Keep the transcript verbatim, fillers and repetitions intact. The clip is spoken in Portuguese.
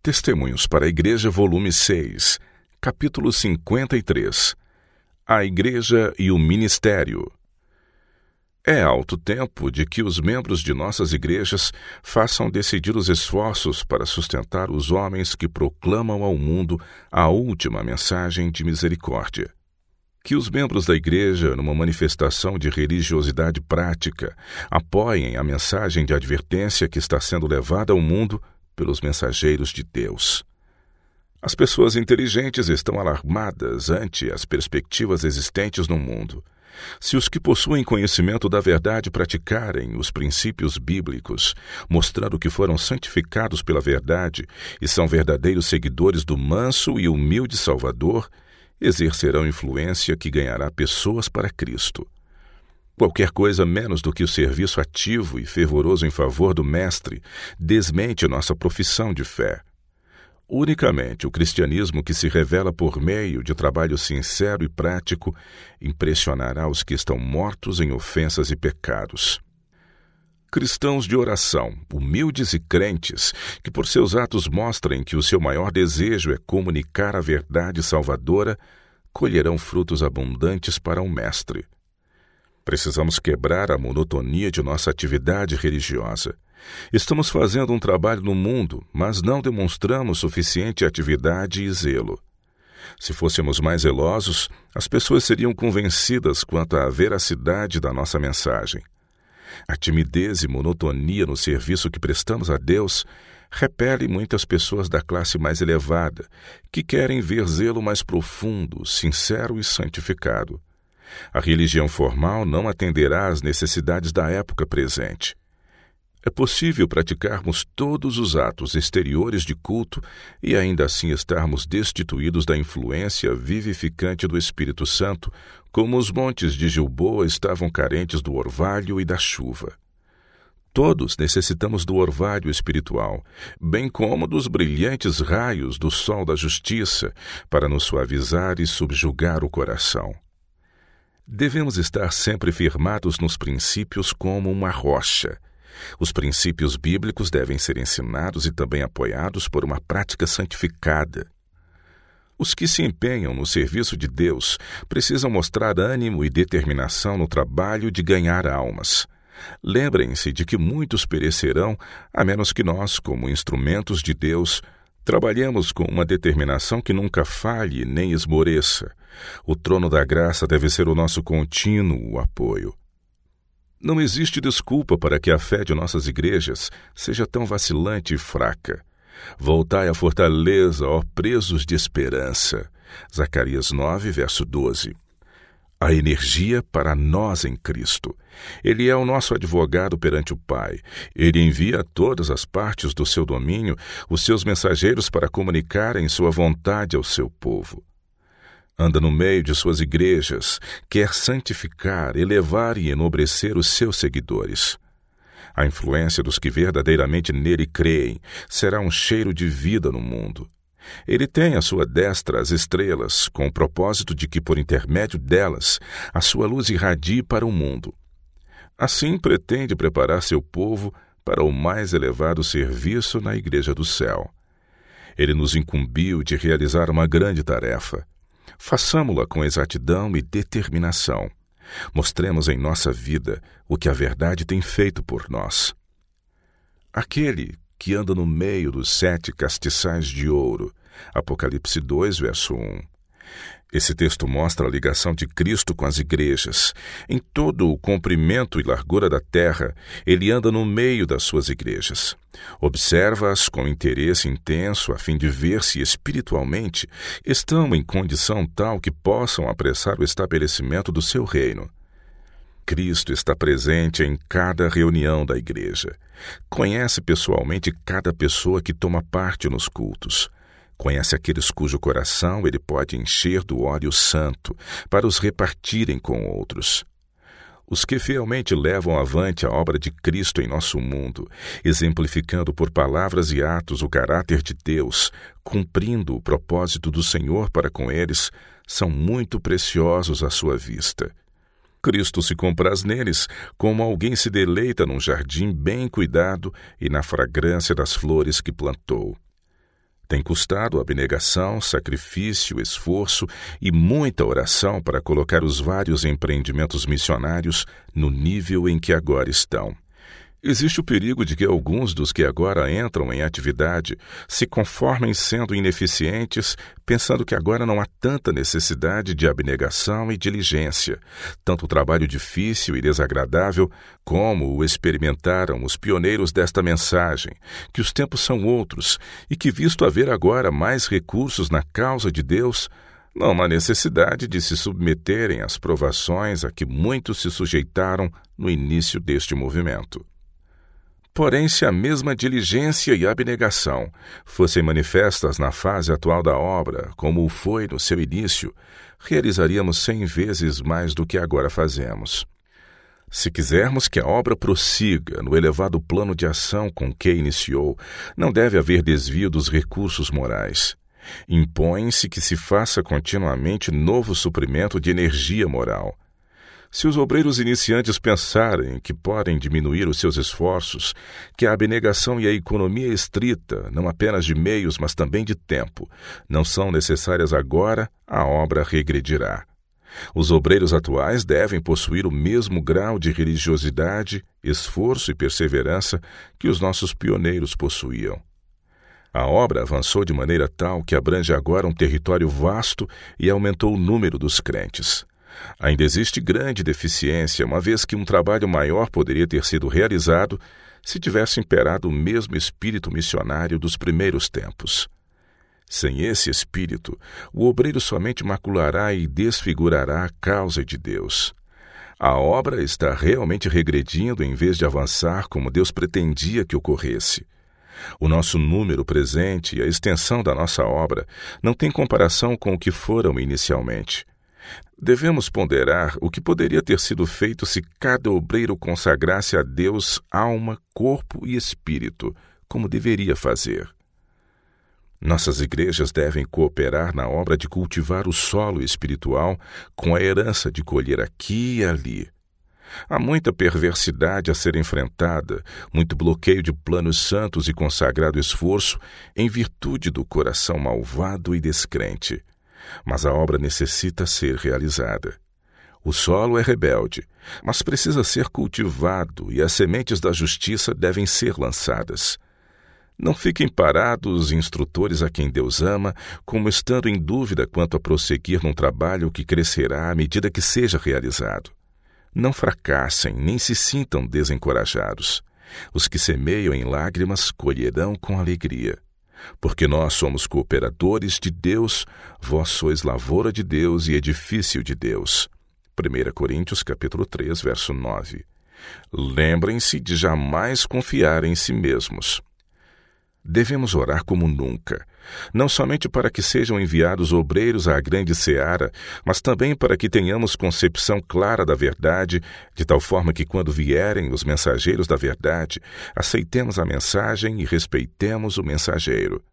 Testemunhos para a Igreja, volume seis, capítulo cinquenta e três. A Igreja e o Ministério. É alto tempo de que os membros de nossas igrejas façam decididos esforços para sustentar os homens que proclamam ao mundo a última mensagem de misericórdia. Que os membros da igreja, numa manifestação de religiosidade prática, apoiem a mensagem de advertência que está sendo levada ao mundo pelos mensageiros de Deus. As pessoas inteligentes estão alarmadas ante as perspectivas existentes no mundo. Se os que possuem conhecimento da verdade praticarem os princípios bíblicos, mostrando que foram santificados pela verdade e são verdadeiros seguidores do manso e humilde Salvador, exercerão influência que ganhará pessoas para Cristo. Qualquer coisa menos do que o serviço ativo e fervoroso em favor do Mestre desmente nossa profissão de fé. Unicamente o cristianismo que se revela por meio de trabalho sincero e prático impressionará os que estão mortos em ofensas e pecados. Cristãos de oração, humildes e crentes, que por seus atos mostrem que o seu maior desejo é comunicar a verdade salvadora, colherão frutos abundantes para o Mestre. Precisamos quebrar a monotonia de nossa atividade religiosa. Estamos fazendo um trabalho no mundo, mas não demonstramos suficiente atividade e zelo. Se fôssemos mais zelosos, as pessoas seriam convencidas quanto à veracidade da nossa mensagem. A timidez e monotonia no serviço que prestamos a Deus repele muitas pessoas da classe mais elevada, que querem ver zelo mais profundo, sincero e santificado. A religião formal não atenderá às necessidades da época presente. É possível praticarmos todos os atos exteriores de culto e ainda assim estarmos destituídos da influência vivificante do Espírito Santo, como os montes de Gilboa estavam carentes do orvalho e da chuva. Todos necessitamos do orvalho espiritual, bem como dos brilhantes raios do sol da justiça, para nos suavizar e subjugar o coração. Devemos estar sempre firmados nos princípios como uma rocha. Os princípios bíblicos devem ser ensinados e também apoiados por uma prática santificada. Os que se empenham no serviço de Deus precisam mostrar ânimo e determinação no trabalho de ganhar almas. Lembrem-se de que muitos perecerão, a menos que nós, como instrumentos de Deus, trabalhemos com uma determinação que nunca falhe nem esmoreça. O trono da graça deve ser o nosso contínuo apoio. Não existe desculpa para que a fé de nossas igrejas seja tão vacilante e fraca. Voltai à fortaleza, ó presos de esperança. Zacarias nove, verso doze. A energia para nós em Cristo. Ele é o nosso advogado perante o Pai. Ele envia a todas as partes do seu domínio os seus mensageiros para comunicarem sua vontade ao seu povo. Anda no meio de suas igrejas, quer santificar, elevar e enobrecer os seus seguidores. A influência dos que verdadeiramente nele creem será um cheiro de vida no mundo. Ele tem à sua destra as estrelas, com o propósito de que, por intermédio delas, a sua luz irradie para o mundo. Assim pretende preparar seu povo para o mais elevado serviço na Igreja do Céu. Ele nos incumbiu de realizar uma grande tarefa. Façamo-la com exatidão e determinação. Mostremos em nossa vida o que a verdade tem feito por nós. Aquele que anda no meio dos sete castiçais de ouro. Apocalipse dois, verso um. Esse texto mostra a ligação de Cristo com as igrejas. Em todo o comprimento e largura da terra, ele anda no meio das suas igrejas. Observa-as com interesse intenso a fim de ver se espiritualmente estão em condição tal que possam apressar o estabelecimento do seu reino. Cristo está presente em cada reunião da igreja. Conhece pessoalmente cada pessoa que toma parte nos cultos. Conhece aqueles cujo coração ele pode encher do óleo santo para os repartirem com outros. Os que fielmente levam avante a obra de Cristo em nosso mundo, exemplificando por palavras e atos o caráter de Deus, cumprindo o propósito do Senhor para com eles, são muito preciosos à sua vista. Cristo se compraz neles como alguém se deleita num jardim bem cuidado e na fragrância das flores que plantou. Tem custado abnegação, sacrifício, esforço e muita oração para colocar os vários empreendimentos missionários no nível em que agora estão. Existe o perigo de que alguns dos que agora entram em atividade se conformem sendo ineficientes, pensando que agora não há tanta necessidade de abnegação e diligência, tanto trabalho difícil e desagradável como o experimentaram os pioneiros desta mensagem, que os tempos são outros e que, visto haver agora mais recursos na causa de Deus, não há necessidade de se submeterem às provações a que muitos se sujeitaram no início deste movimento. Porém, se a mesma diligência e abnegação fossem manifestas na fase atual da obra, como o foi no seu início, realizaríamos cem vezes mais do que agora fazemos. Se quisermos que a obra prossiga no elevado plano de ação com que iniciou, não deve haver desvio dos recursos morais. Impõe-se que se faça continuamente novo suprimento de energia moral. Se os obreiros iniciantes pensarem que podem diminuir os seus esforços, que a abnegação e a economia estrita, não apenas de meios, mas também de tempo, não são necessárias agora, a obra regredirá. Os obreiros atuais devem possuir o mesmo grau de religiosidade, esforço e perseverança que os nossos pioneiros possuíam. A obra avançou de maneira tal que abrange agora um território vasto e aumentou o número dos crentes. Ainda existe grande deficiência, uma vez que um trabalho maior poderia ter sido realizado se tivesse imperado o mesmo espírito missionário dos primeiros tempos. Sem esse espírito, o obreiro somente maculará e desfigurará a causa de Deus. A obra está realmente regredindo em vez de avançar como Deus pretendia que ocorresse. O nosso número presente e a extensão da nossa obra não têm comparação com o que foram inicialmente. Devemos ponderar o que poderia ter sido feito se cada obreiro consagrasse a Deus alma, corpo e espírito, como deveria fazer. Nossas igrejas devem cooperar na obra de cultivar o solo espiritual com a herança de colher aqui e ali. Há muita perversidade a ser enfrentada, muito bloqueio de planos santos e consagrado esforço em virtude do coração malvado e descrente. Mas a obra necessita ser realizada. O solo é rebelde, mas precisa ser cultivado e as sementes da justiça devem ser lançadas. Não fiquem parados instrutores a quem Deus ama, como estando em dúvida quanto a prosseguir num trabalho que crescerá à medida que seja realizado. Não fracassem, nem se sintam desencorajados. Os que semeiam em lágrimas colherão com alegria. Porque nós somos cooperadores de Deus, vós sois lavoura de Deus e edifício de Deus. primeira Coríntios, capítulo três, verso nove. Lembrem-se de jamais confiar em si mesmos. Devemos orar como nunca, não somente para que sejam enviados obreiros à grande seara, mas também para que tenhamos concepção clara da verdade, de tal forma que, quando vierem os mensageiros da verdade, aceitemos a mensagem e respeitemos o mensageiro.